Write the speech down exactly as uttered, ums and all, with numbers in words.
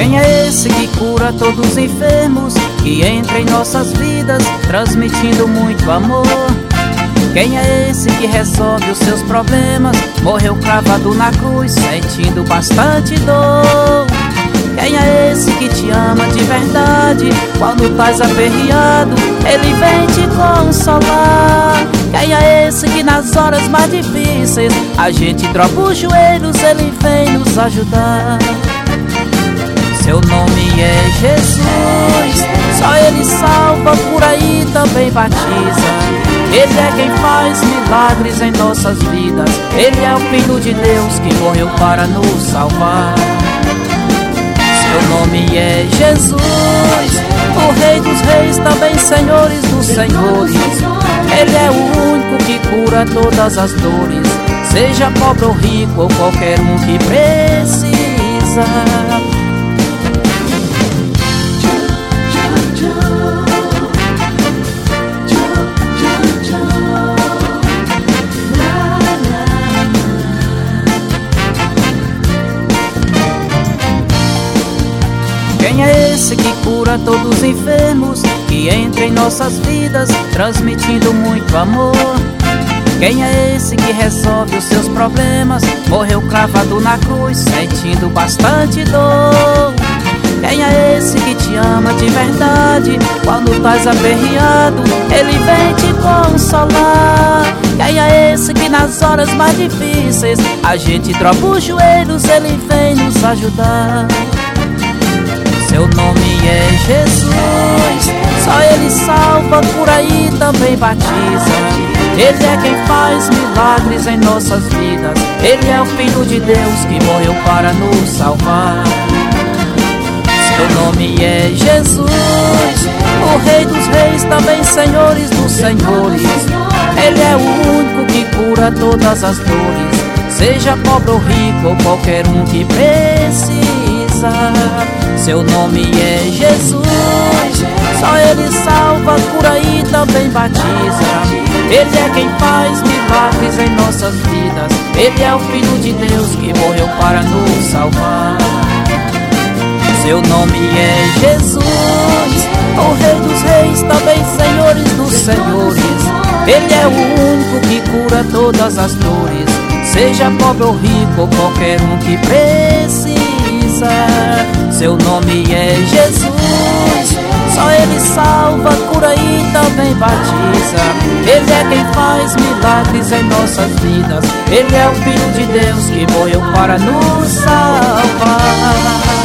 Quem é esse que cura todos os enfermos, que entra em nossas vidas, transmitindo muito amor? Quem é esse que resolve os seus problemas, morreu cravado na cruz, sentindo bastante dor? Quem é esse que te ama de verdade, quando estás aperreado, ele vem te consolar? Quem é esse que nas horas mais difíceis, a gente dropa os joelhos, ele vem nos ajudar? Seu nome é Jesus, só ele salva, por aí também batiza. Ele é quem faz milagres em nossas vidas, ele é o Filho de Deus que morreu para nos salvar. Seu nome é Jesus, o Rei dos Reis, também Senhores dos Senhores. Ele é o único que cura todas as dores, seja pobre ou rico ou qualquer um que precisa. Quem é esse que cura todos os enfermos, que entra em nossas vidas, transmitindo muito amor? Quem é esse que resolve os seus problemas, morreu cravado na cruz, sentindo bastante dor? Quem é esse que te ama de verdade, quando estás aperreado, ele vem te consolar? Quem é esse que nas horas mais difíceis, a gente dropa os joelhos, ele vem nos ajudar? Seu nome é Jesus, só ele salva, por aí também batiza. Ele é quem faz milagres em nossas vidas, ele é o Filho de Deus que morreu para nos salvar. Seu nome é Jesus, o Rei dos Reis, também Senhores dos Senhores. Ele é o único que cura todas as dores, seja pobre ou rico ou qualquer um que precisa. Seu nome é Jesus, só ele salva, por aí também batiza. Ele é quem faz milagres em nossas vidas, ele é o Filho de Deus que morreu para nos salvar. Seu nome é Jesus, o Rei dos Reis, também Senhores dos Senhores. Ele é o único que cura todas as dores, seja pobre ou rico ou qualquer um que precisa. Seu nome é Jesus, só ele salva, por aí também batiza. Ele é quem faz milagres em nossas vidas, ele é o Filho de Deus que morreu para nos salvar.